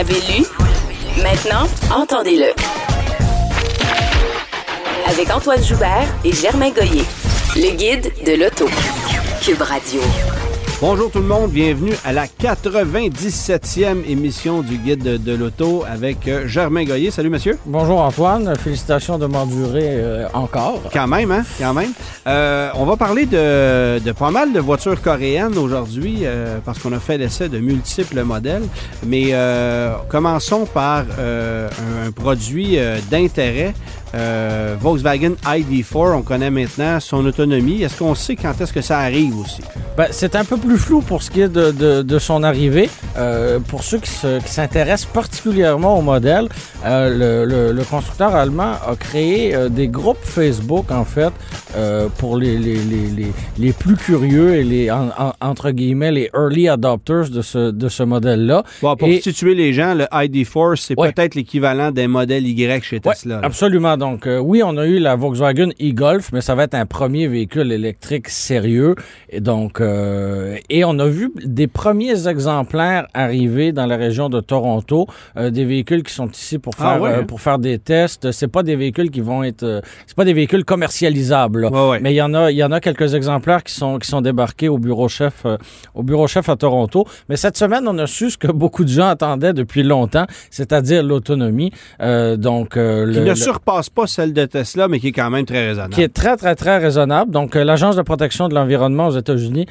l'avez lu? Maintenant, entendez-le. Avec Antoine Joubert et Germain Goyer. Le guide de l'auto. Cube Radio. Bonjour tout le monde, bienvenue à la 97e émission du Guide de l'auto avec Germain Goyer. Salut monsieur. Bonjour Antoine, félicitations de m'endurer encore. Quand même, hein? Quand même. On va parler de pas mal de voitures coréennes aujourd'hui parce qu'on a fait l'essai de multiples modèles. Mais commençons par un produit d'intérêt. Volkswagen ID4, on connaît maintenant son autonomie. Est-ce qu'on sait quand est-ce que ça arrive aussi? Ben, c'est un peu plus flou pour ce qui est de son arrivée. Pour ceux qui s'intéressent particulièrement au modèle, le constructeur allemand a créé des groupes Facebook, en fait, pour les plus curieux et les entre guillemets les early adopters de ce modèle-là. Bon, pour situer les gens, le ID4, c'est peut-être l'équivalent d'un modèle Y chez Tesla. Oui, absolument. Donc, oui, on a eu la Volkswagen e-Golf, mais ça va être un premier véhicule électrique sérieux. Et donc, et on a vu des premiers exemplaires arriver dans la région de Toronto, des véhicules qui sont ici pour faire des tests. C'est pas des véhicules qui vont être, c'est pas des véhicules commercialisables. Mais il y en a quelques exemplaires qui sont débarqués au bureau chef à Toronto. Mais cette semaine, on a su ce que beaucoup de gens attendaient depuis longtemps, c'est-à-dire l'autonomie. Qui ne surpasse pas celle de Tesla, mais qui est quand même très raisonnable. Qui est très, très, très raisonnable. Donc, l'Agence de protection de l'environnement aux États-Unis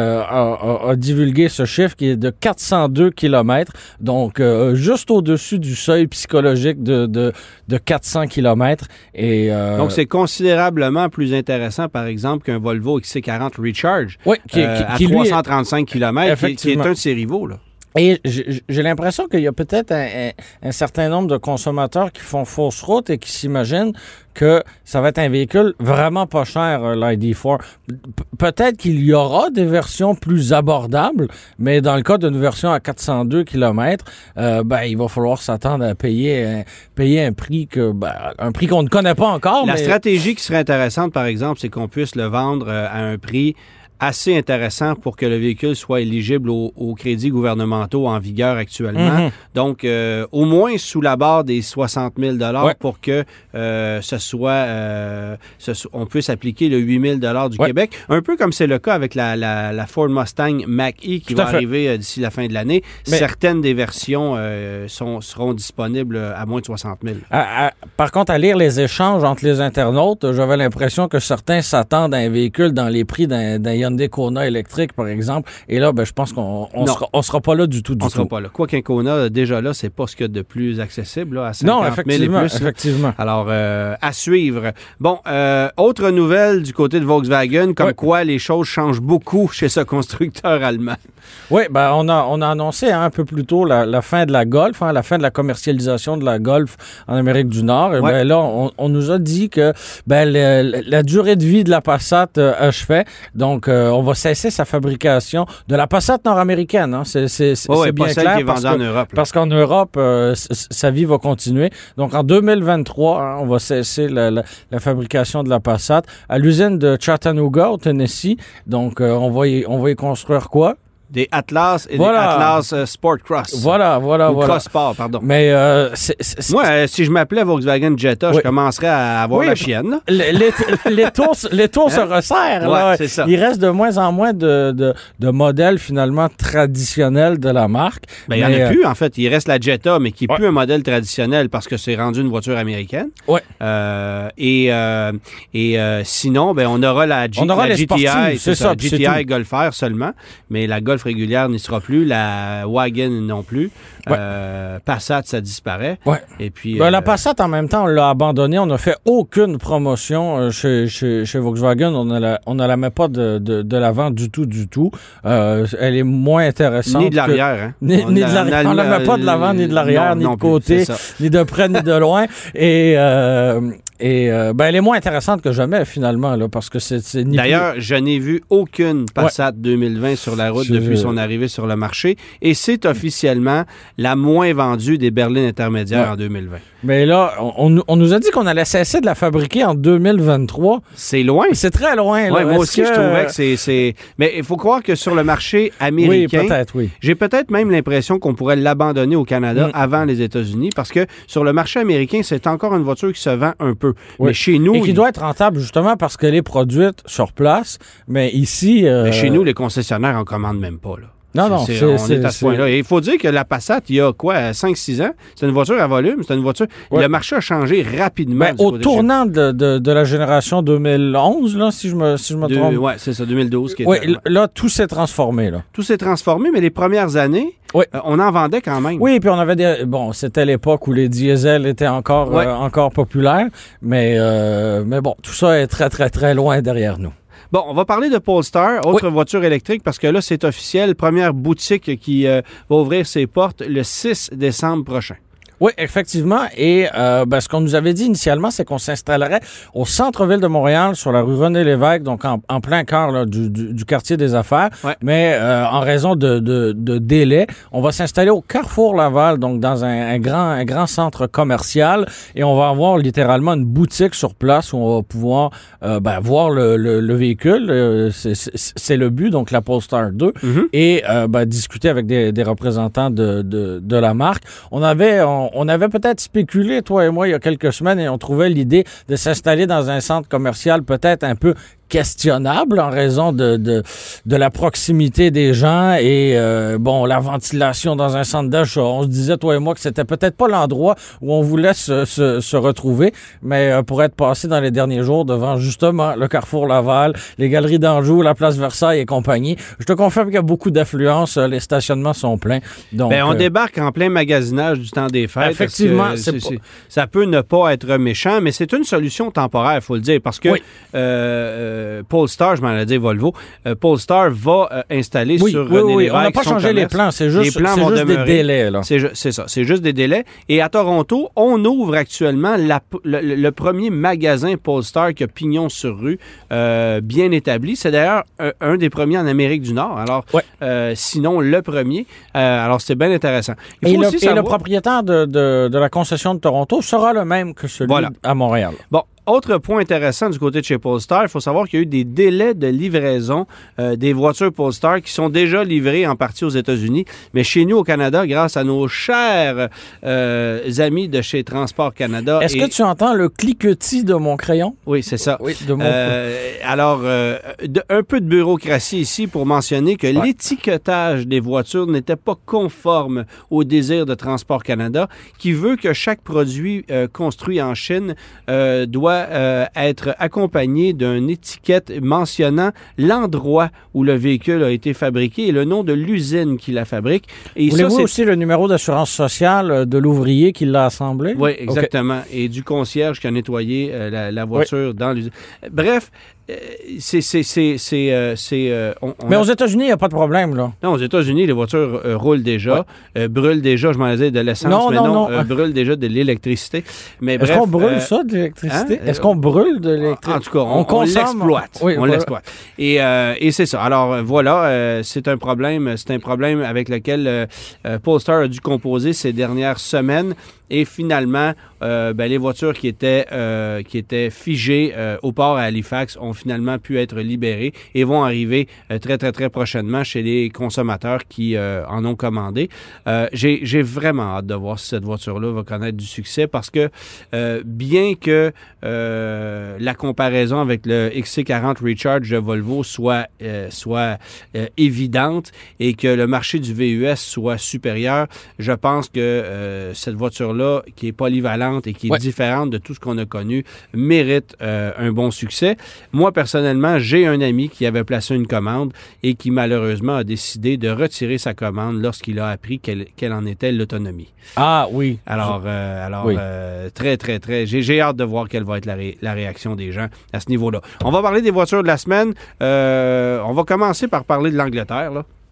a divulgué ce chiffre qui est de 402 km. Donc, juste au-dessus du seuil psychologique de 400 km. Donc, c'est considérablement plus intéressant, par exemple, qu'un Volvo XC40 Recharge à 335 km, qui est un de ses rivaux, là. Et j'ai l'impression qu'il y a peut-être un certain nombre de consommateurs qui font fausse route et qui s'imaginent que ça va être un véhicule vraiment pas cher, l'ID4. Peut-être qu'il y aura des versions plus abordables, mais dans le cas d'une version à 402 km, il va falloir s'attendre à payer un prix un prix qu'on ne connaît pas encore. La stratégie qui serait intéressante, par exemple, c'est qu'on puisse le vendre à un prix assez intéressant pour que le véhicule soit éligible aux crédits gouvernementaux en vigueur actuellement. Mm-hmm. Donc, au moins sous la barre des 60 000 pour que on puisse appliquer le 8 000 du Québec. Un peu comme c'est le cas avec la Ford Mustang Mach-E qui va arriver d'ici la fin de l'année. Mais certaines des versions seront disponibles à moins de 60 000. Par contre, à lire les échanges entre les internautes, j'avais l'impression que certains s'attendent à un véhicule dans les prix d'un Hyundai Kona électrique, par exemple. Et là, je pense qu'on sera pas là du tout. On sera pas là. Quoi qu'un Kona, déjà là, c'est pas ce qu'il y a de plus accessible, là, à 50 000 et plus. Effectivement. Alors, à suivre. Bon, autre nouvelle du côté de Volkswagen, comme quoi les choses changent beaucoup chez ce constructeur allemand. Oui, on a annoncé un peu plus tôt la fin de la Golf, la fin de la commercialisation de la Golf en Amérique du Nord. Et là, on nous a dit que la durée de vie de la Passat achevait. Donc, on va cesser sa fabrication de la Passat nord-américaine. Hein. C'est bien pas celle clair qui est vendue en Europe. Parce qu'en Europe, sa vie va continuer. Donc, en 2023, on va cesser la fabrication de la Passat à l'usine de Chattanooga, au Tennessee. Donc, on va y construire quoi? Des Atlas et des Atlas Sport Cross. Voilà. Cross Sport, pardon. Mais moi, si je m'appelais Volkswagen Jetta, je commencerais à avoir la chienne. Les tours se resserrent. Là. C'est ça. Il reste de moins en moins de modèles finalement traditionnels de la marque. Il n'y en a plus, en fait. Il reste la Jetta, mais qui n'est plus un modèle traditionnel parce que c'est rendu une voiture américaine. Sinon, on aura la GTI. C'est ça. GTI Golf R seulement, mais la Golf régulière n'y sera plus, la Wagon non plus. Passat, ça disparaît. Et puis, la Passat, en même temps, on l'a abandonnée. On n'a fait aucune promotion chez Volkswagen. On ne la met pas de l'avant du tout. Elle est moins intéressante. Ni de l'arrière. Hein? Ni de l'arrière. On ne la met pas de l'avant, ni de l'arrière, ni de côté, ni de près, ni de loin. Et elle est moins intéressante que jamais, finalement, là, parce que c'est D'ailleurs, je n'ai vu aucune Passat 2020 sur la route depuis son arrivée sur le marché. Et c'est officiellement la moins vendue des berlines intermédiaires en 2020. Mais là, on nous a dit qu'on allait cesser de la fabriquer en 2023. C'est loin. C'est très loin. Là. Ouais, moi aussi, je trouvais que c'est... Mais il faut croire que sur le marché américain, oui, peut-être, oui. J'ai peut-être même l'impression qu'on pourrait l'abandonner au Canada avant les États-Unis, parce que sur le marché américain, c'est encore une voiture qui se vend un peu. Oui. Mais chez nous... Et qui doit être rentable, justement, parce qu'elle est produite sur place. Mais ici... Mais chez nous, les concessionnaires en commandent même pas, là. Non, on est à ce point-là. Et il faut dire que la Passat, il y a 5-6 ans, c'est une voiture à volume, c'est une voiture... Le marché a changé rapidement. Au tournant de la génération 2011, là, si je me trompe. Oui, c'est ça, 2012. Là, tout s'est transformé. Là. Tout s'est transformé, mais les premières années, on en vendait quand même. Oui, puis on avait c'était l'époque où les diesels étaient encore populaires, mais bon, tout ça est très, très, très loin derrière nous. Bon, on va parler de Polestar, autre voiture électrique, parce que là, c'est officiel. Première boutique qui va ouvrir ses portes le 6 décembre prochain. Oui, effectivement. Et ce qu'on nous avait dit initialement, c'est qu'on s'installerait au centre-ville de Montréal, sur la rue René-Lévesque, donc en plein cœur là, du quartier des affaires. Ouais. Mais en raison de délai, on va s'installer au Carrefour Laval, donc dans un grand centre commercial. Et on va avoir littéralement une boutique sur place où on va pouvoir voir le véhicule. C'est le but, donc la Polestar 2. Mm-hmm. Et discuter avec des représentants de la marque. On avait peut-être spéculé, toi et moi, il y a quelques semaines, et on trouvait l'idée de s'installer dans un centre commercial peut-être un peu questionnable en raison de la proximité des gens et la ventilation dans un centre d'achat. On se disait, toi et moi, que c'était peut-être pas l'endroit où on voulait se retrouver, mais pour être passé dans les derniers jours devant justement le Carrefour Laval, les Galeries d'Anjou, la Place Versailles et compagnie, je te confirme qu'il y a beaucoup d'affluence, les stationnements sont pleins. Donc, on débarque en plein magasinage du temps des fêtes. Effectivement, ça peut ne pas être méchant, mais c'est une solution temporaire, il faut le dire, parce que Polestar, je m'en ai dit Volvo, Polestar va installer sur René-Lévesque. On n'a pas changé les plans, c'est juste des délais. Là. C'est ça, c'est juste des délais. Et à Toronto, on ouvre actuellement le premier magasin Polestar qui a pignon sur rue, bien établi. C'est d'ailleurs un des premiers en Amérique du Nord, alors sinon le premier. Alors c'est bien intéressant. Le propriétaire de la concession de Toronto sera le même que celui à Montréal. Bon. Autre point intéressant du côté de chez Polestar, il faut savoir qu'il y a eu des délais de livraison des voitures Polestar qui sont déjà livrées en partie aux États-Unis. Mais chez nous, au Canada, grâce à nos chers amis de chez Transport Canada... Est-ce que tu entends le cliquetis de mon crayon? Oui, c'est ça. Oui, de mon alors, un peu de bureaucratie ici pour mentionner que l'étiquetage des voitures n'était pas conforme au désir de Transport Canada, qui veut que chaque produit construit en Chine doit être accompagné d'une étiquette mentionnant l'endroit où le véhicule a été fabriqué et le nom de l'usine qui la fabrique. Et voulez-vous aussi le numéro d'assurance sociale de l'ouvrier qui l'a assemblé? Oui, exactement. Okay. Et du concierge qui a nettoyé la voiture dans l'usine. Bref, Mais aux États-Unis, il n'y a pas de problème, là. Non, aux États-Unis, les voitures roulent déjà, brûlent déjà, je m'en disais, de l'essence, brûlent déjà de l'électricité. Mais Est-ce qu'on brûle ça, de l'électricité? Est-ce qu'on brûle de l'électricité? En tout cas, on l'exploite. Oui, on l'exploite. Et c'est ça. Alors, voilà, c'est un problème avec lequel Polestar a dû composer ces dernières semaines. Et finalement, les voitures qui étaient figées au port à Halifax ont finalement pu être libérées et vont arriver très, très, très prochainement chez les consommateurs qui en ont commandé. J'ai vraiment hâte de voir si cette voiture-là va connaître du succès parce que bien que la comparaison avec le XC40 Recharge de Volvo soit évidente et que le marché du VUS soit supérieur, je pense que cette voiture-là, qui est polyvalente et qui est différente de tout ce qu'on a connu, mérite un bon succès. Moi, personnellement, j'ai un ami qui avait placé une commande et qui, malheureusement, a décidé de retirer sa commande lorsqu'il a appris quelle en était l'autonomie. Ah oui. Alors, très, très, très... J'ai hâte de voir quelle va être la réaction des gens à ce niveau-là. On va parler des voitures de la semaine. On va commencer par parler de l'Angleterre, là.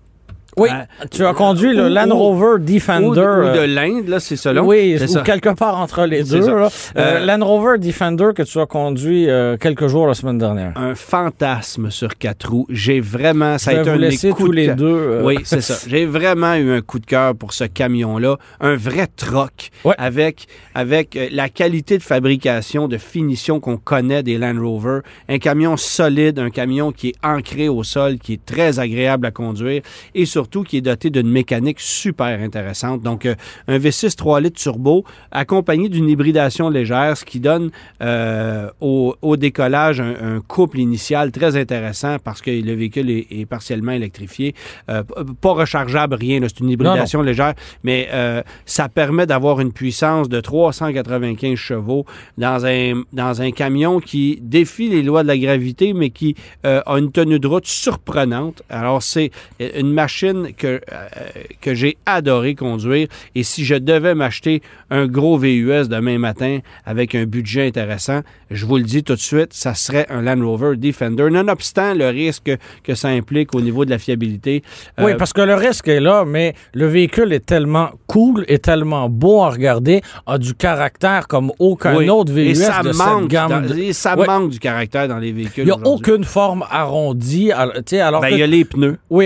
Oui, tu as conduit le Land Rover Defender. Ou de l'Inde, là, c'est selon. Oui, ou quelque part entre les deux. Land Rover Defender que tu as conduit quelques jours la semaine dernière. Un fantasme sur 4 roues. J'ai vraiment... Ça a été un des coups tous les deux. Oui, c'est ça. J'ai vraiment eu un coup de cœur pour ce camion-là. Un vrai troc avec la qualité de fabrication, de finition qu'on connaît des Land Rover. Un camion solide, un camion qui est ancré au sol, qui est très agréable à conduire et surtout qui est doté d'une mécanique super intéressante. Donc, un V6 3 litres turbo accompagné d'une hybridation légère, ce qui donne au décollage un couple initial très intéressant parce que le véhicule est partiellement électrifié. Pas rechargeable, rien. C'est une hybridation légère, mais ça permet d'avoir une puissance de 395 chevaux dans un camion qui défie les lois de la gravité, mais qui a une tenue de route surprenante. Alors, c'est une machine que j'ai adoré conduire. Et si je devais m'acheter un gros VUS demain matin avec un budget intéressant, je vous le dis tout de suite, ça serait un Land Rover Defender, nonobstant le risque que ça implique au niveau de la fiabilité. Oui, parce que le risque est là, mais le véhicule est tellement cool, est tellement beau à regarder, a du caractère comme aucun autre VUS de cette gamme. Ça manque du caractère dans les véhicules. Il n'y a aucune forme arrondie. Alors il y a les pneus. Oui.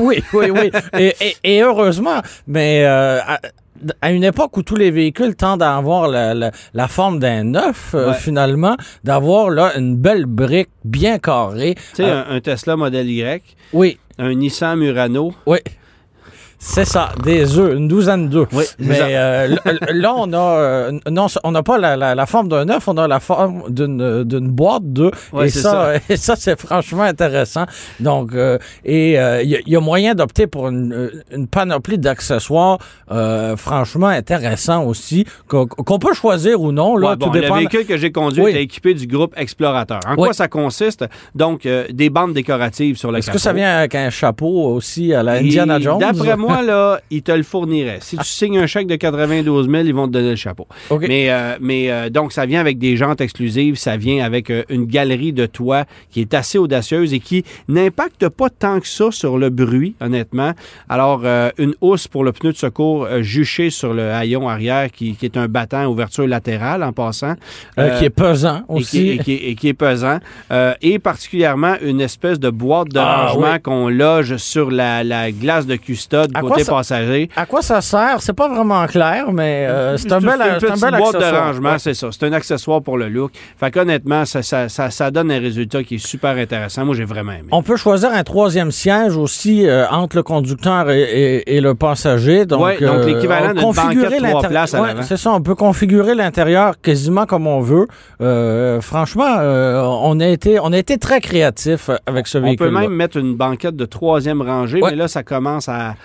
Et heureusement, mais à une époque où tous les véhicules tendent à avoir la forme d'un neuf, finalement, d'avoir là une belle brique bien carrée. Tu sais, un Tesla Model Y. Oui. Un Nissan Murano. Oui. C'est ça, des œufs, une douzaine d'œufs. Oui, mais là, on a on n'a pas la forme d'un œuf, on a la forme d'une boîte d'œufs. Oui, et ça, c'est franchement intéressant. Donc, il y a moyen d'opter pour une panoplie d'accessoires franchement intéressants aussi, qu'on peut choisir ou non. Là, tout dépend. Le véhicule que j'ai conduit est équipé du groupe Explorateur. En quoi ça consiste? Donc, des bandes décoratives sur le capot. Est-ce que ça vient avec un chapeau aussi à la Indiana Jones? D'après moi, là, ils te le fourniraient. Si tu signes un chèque de 92 000, ils vont te donner le chapeau. Okay. Mais donc, ça vient avec des jantes exclusives, ça vient avec une galerie de toit qui est assez audacieuse et qui n'impacte pas tant que ça sur le bruit, honnêtement. Alors, une housse pour le pneu de secours juché sur le haillon arrière qui est un battant à ouverture latérale en passant. Qui est pesant aussi. Et qui est pesant. Et particulièrement une espèce de boîte de rangement qu'on loge sur la glace de custode côté passager. À quoi ça sert? C'est pas vraiment clair, mais c'est un bel accessoire. Boîte de rangement, c'est ça. C'est un accessoire pour le look. Fait qu'honnêtement, ça donne un résultat qui est super intéressant. Moi, j'ai vraiment aimé. On peut choisir un troisième siège aussi entre le conducteur et le passager. Donc l'équivalent d'une banquette de 3 places à l'avant. C'est ça. On peut configurer l'intérieur quasiment comme on veut. Franchement, on a été très créatifs avec ce véhicule. On peut même mettre une banquette de 3e rangée, mais là, ça commence à...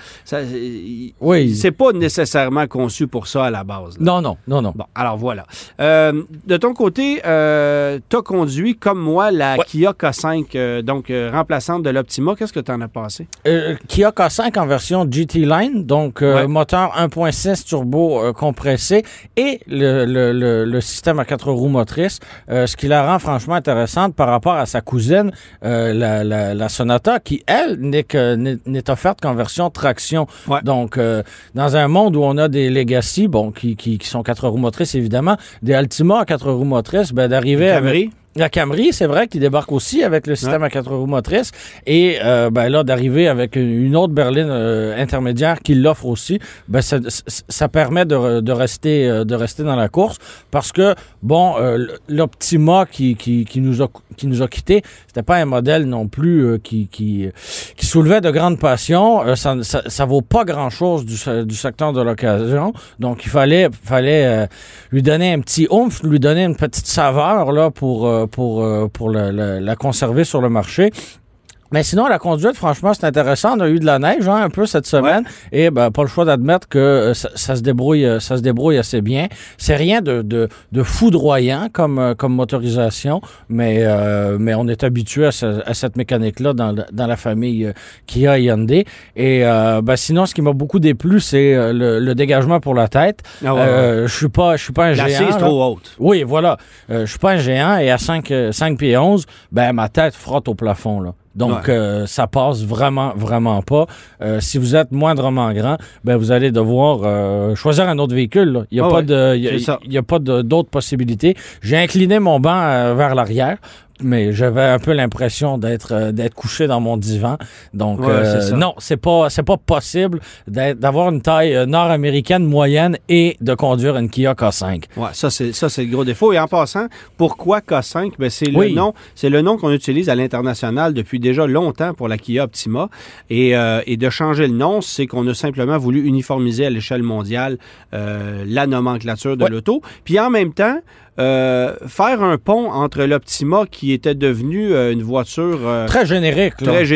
C'est pas nécessairement conçu pour ça à la base. Non. Bon, alors voilà. De ton côté, t'as conduit, comme moi, la Kia K5, donc remplaçante de l'Optima. Qu'est-ce que t'en as passé? Kia K5 en version GT Line, donc moteur 1.6 turbo compressé et le système à 4 roues motrices, ce qui la rend franchement intéressante par rapport à sa cousine, la Sonata, qui, elle, n'est offerte qu'en version traction. Ouais. Donc, dans un monde où on a des Legacy, qui sont 4 roues motrices, évidemment, des Altima à 4 roues motrices, d'arriver avec... La Camry, c'est vrai, qui débarque aussi avec le système à 4 roues motrices. Et là, d'arriver avec une autre berline intermédiaire qui l'offre aussi, ça permet de rester dans la course. Parce que, l'Optima qui nous a quittés, c'était pas un modèle non plus qui soulevait de grandes passions. Ça vaut pas grand-chose du secteur de l'occasion. Donc, il fallait lui donner un petit oomph, lui donner une petite saveur là pour la conserver sur le marché. Mais sinon, la conduite, franchement, c'est intéressant. On a eu de la neige un peu cette semaine et pas le choix d'admettre que ça se débrouille assez bien. C'est rien de foudroyant comme motorisation, mais on est habitué à cette mécanique-là dans la famille Kia Hyundai. Et sinon, ce qui m'a beaucoup déplu, c'est le dégagement pour la tête. Je suis pas un géant. L'assise est trop haute. Oui, voilà. Je suis pas un géant et à 5 pieds 11, ma tête frotte au plafond, là. Donc, ça passe vraiment, vraiment pas. Si vous êtes moindrement grand, ben vous allez devoir choisir un autre véhicule, là. Il n'y a pas d'autres possibilités. J'ai incliné mon banc vers l'arrière, mais j'avais un peu l'impression d'être couché dans mon divan. Donc, non, c'est pas possible d'avoir une taille nord-américaine moyenne et de conduire une Kia K5. Ouais, ça c'est le gros défaut. Et en passant, pourquoi K5? Ben, c'est le nom qu'on utilise à l'international depuis déjà longtemps pour la Kia Optima. Et de changer le nom, c'est qu'on a simplement voulu uniformiser à l'échelle mondiale la nomenclature de l'auto. Puis en même temps, faire un pont entre l'Optima qui était devenue une voiture très générique,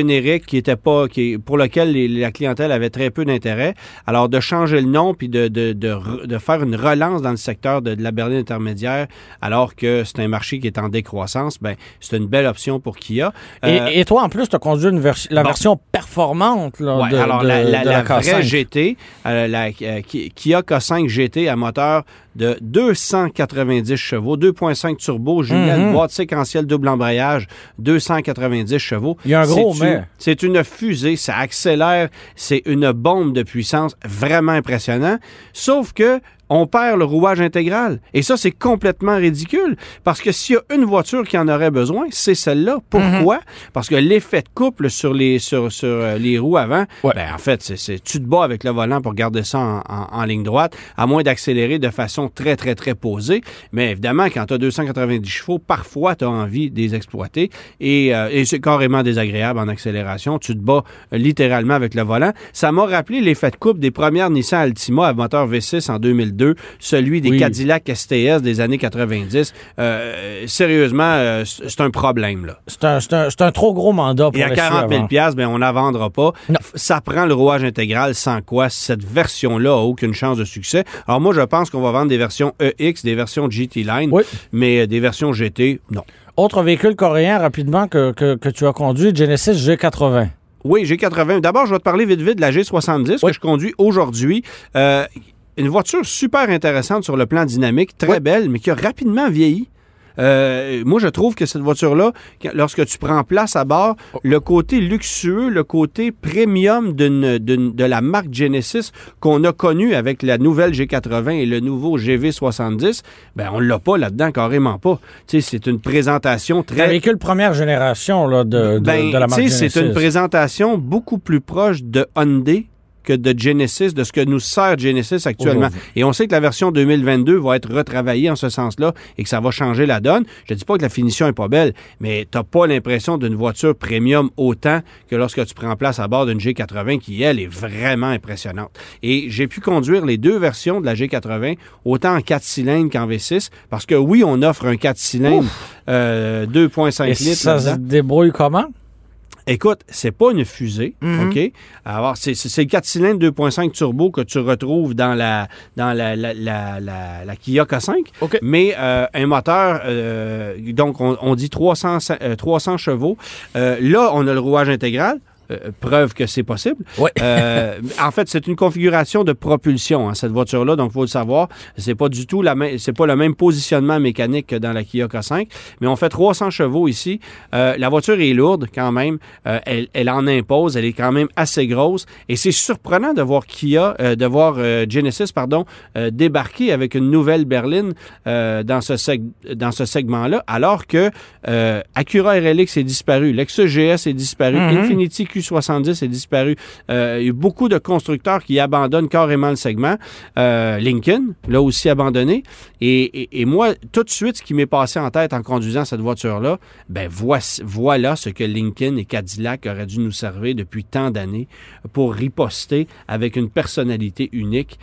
pour lequel la clientèle avait très peu d'intérêt. Alors de changer le nom puis de faire une relance dans le secteur de la berline intermédiaire, alors que c'est un marché qui est en décroissance, ben c'est une belle option pour Kia. Et toi en plus tu as conduit la version performante là, la K5. vraie GT, la Kia K5 GT à moteur de 290 chevaux, 2.5 turbo, jumelette, boîte séquentielle, double embrayage, 290 chevaux. Il y a un gros mais. C'est une fusée, ça accélère, c'est une bombe de puissance vraiment impressionnant. Sauf que on perd le rouage intégral. Et ça, c'est complètement ridicule. Parce que s'il y a une voiture qui en aurait besoin, c'est celle-là. Pourquoi? Parce que l'effet de couple sur les roues avant, en fait, tu te bats avec le volant pour garder ça en ligne droite, à moins d'accélérer de façon très, très, très posée. Mais évidemment, quand tu as 290 chevaux, parfois, tu as envie de les exploiter. Et c'est carrément désagréable en accélération. Tu te bats littéralement avec le volant. Ça m'a rappelé l'effet de couple des premières Nissan Altima à moteur V6 en 2002. Celui des Cadillac STS des années 90. Sérieusement, c'est un problème, là. C'est un trop gros mandat pour et à 40 000 $, ben, on n'en vendra pas. Non. Ça prend le rouage intégral, sans quoi cette version-là n'a aucune chance de succès. Alors moi, je pense qu'on va vendre des versions EX, des versions GT Line, mais des versions GT, non. Autre véhicule coréen, rapidement, que tu as conduit, Genesis G80. Oui, G80. D'abord, je vais te parler vite de la G70 que je conduis aujourd'hui. Une voiture super intéressante sur le plan dynamique, très belle, mais qui a rapidement vieilli. Moi, je trouve que cette voiture-là, lorsque tu prends place à bord, le côté luxueux, le côté premium de la marque Genesis qu'on a connu avec la nouvelle G80 et le nouveau GV70, ben on l'a pas là-dedans, carrément pas. Tu sais, c'est une présentation très... Un véhicule première génération là, de la marque Genesis. C'est une présentation beaucoup plus proche de Hyundai que de Genesis, de ce que nous sert Genesis actuellement. Et on sait que la version 2022 va être retravaillée en ce sens-là et que ça va changer la donne. Je ne dis pas que la finition est pas belle, mais tu n'as pas l'impression d'une voiture premium autant que lorsque tu prends place à bord d'une G80 qui, elle, est vraiment impressionnante. Et j'ai pu conduire les deux versions de la G80, autant en 4 cylindres qu'en V6, parce que oui, on offre un 4 cylindres 2.5 litres. Ça se débrouille comment? Écoute, c'est pas une fusée, OK? Alors, c'est le 4 cylindres 2.5 turbo que tu retrouves dans la Kia K5, mais un moteur, donc on dit 300 chevaux. Là, on a le rouage intégral. Preuve que c'est possible. En fait, c'est une configuration de propulsion, cette voiture-là, donc il faut le savoir. C'est pas du tout c'est pas le même positionnement mécanique que dans la Kia K5, mais on fait 300 chevaux ici. La voiture est lourde quand même. Elle en impose. Elle est quand même assez grosse. Et c'est surprenant de voir Genesis, débarquer avec une nouvelle berline dans ce segment-là, alors que Acura RLX est disparu, Lexus GS est disparu, Infiniti Q70 est disparu. Il y a beaucoup de constructeurs qui abandonnent carrément le segment. Lincoln l'a aussi abandonné. Et moi, tout de suite, ce qui m'est passé en tête en conduisant cette voiture-là, ben voilà ce que Lincoln et Cadillac auraient dû nous servir depuis tant d'années pour riposter avec une personnalité unique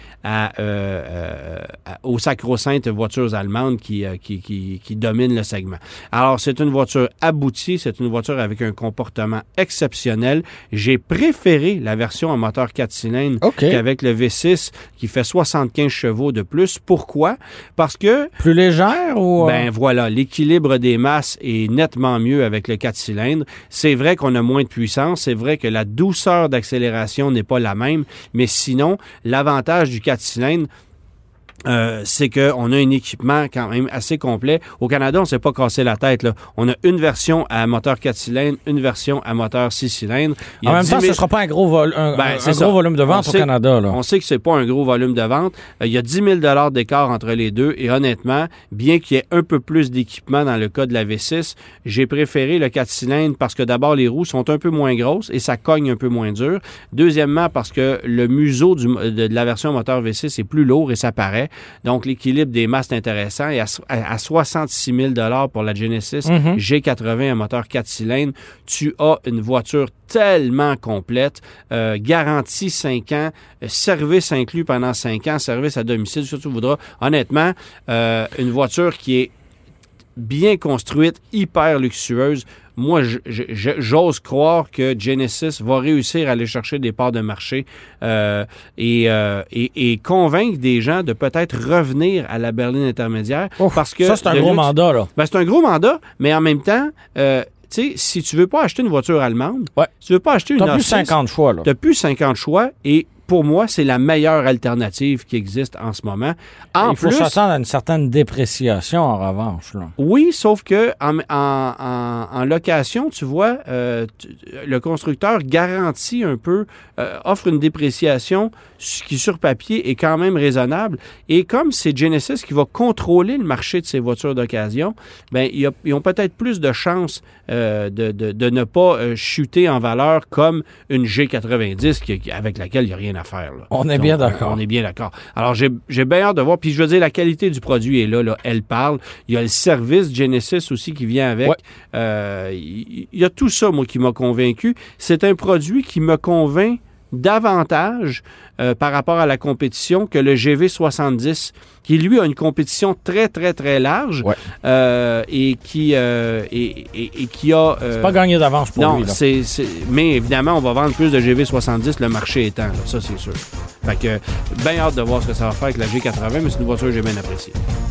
aux sacro-saintes voitures allemandes qui dominent le segment. Alors, c'est une voiture aboutie, c'est une voiture avec un comportement exceptionnel. J'ai préféré la version en moteur 4 cylindres qu'avec le V6 qui fait 75 chevaux de plus. Pourquoi? Parce que... Plus légère ou... Ben voilà, l'équilibre des masses est nettement mieux avec le 4 cylindres. C'est vrai qu'on a moins de puissance, c'est vrai que la douceur d'accélération n'est pas la même, mais sinon, l'avantage du 4 cylindres, c'est qu'on a un équipement quand même assez complet. Au Canada, on ne s'est pas cassé la tête. Là. On a une version à moteur 4 cylindres, une version à moteur 6 cylindres. En même temps, ce ne sera pas un gros volume de vente au Canada. Là. On sait que ce n'est pas un gros volume de vente. Il y a 10 000 d'écart entre les deux. Et honnêtement, bien qu'il y ait un peu plus d'équipement dans le cas de la V6, j'ai préféré le 4 cylindres parce que d'abord, les roues sont un peu moins grosses et ça cogne un peu moins dur. Deuxièmement, parce que le museau de la version moteur V6 est plus lourd et ça paraît. Donc, l'équilibre des masses est intéressant. Et à 66 000 pour la Genesis G80, un moteur 4 cylindres, tu as une voiture tellement complète, garantie 5 ans, service inclus pendant 5 ans, service à domicile, si tu voudras. Honnêtement, une voiture qui est bien construite, hyper luxueuse. Moi, j'ose croire que Genesis va réussir à aller chercher des parts de marché et convaincre des gens de peut-être revenir à la berline intermédiaire. Parce que ça, c'est un gros mandat, là. Ben, c'est un gros mandat, mais en même temps... tu sais, si tu veux pas acheter une voiture allemande, si tu veux pas acheter une T'as plus 50 choix, là. T'as plus 50 choix et pour moi, c'est la meilleure alternative qui existe en ce moment. Il faut s'attendre à une certaine dépréciation, en revanche. Là. Oui, sauf que en location, tu vois, le constructeur garantit un peu, offre une dépréciation qui, sur papier, est quand même raisonnable. Et comme c'est Genesis qui va contrôler le marché de ces voitures d'occasion, bien, ils ont peut-être plus de chances de ne pas chuter en valeur comme une G90 avec laquelle il n'y a rien à faire. Là. On est bien d'accord. On est bien d'accord. Alors, j'ai bien hâte de voir. Puis, je veux dire, la qualité du produit est là. Elle parle. Il y a le service Genesis aussi qui vient avec. Il y a tout ça, moi, qui m'a convaincu. C'est un produit qui me convainc davantage par rapport à la compétition que le GV70, qui, lui, a une compétition très, très, très large et qui a... c'est pas gagné d'avance pour lui. Non, mais évidemment, on va vendre plus de GV70, le marché étant. Là, ça, c'est sûr. Fait que, bien hâte de voir ce que ça va faire avec la G80, mais c'est une voiture que j'ai bien appréciée.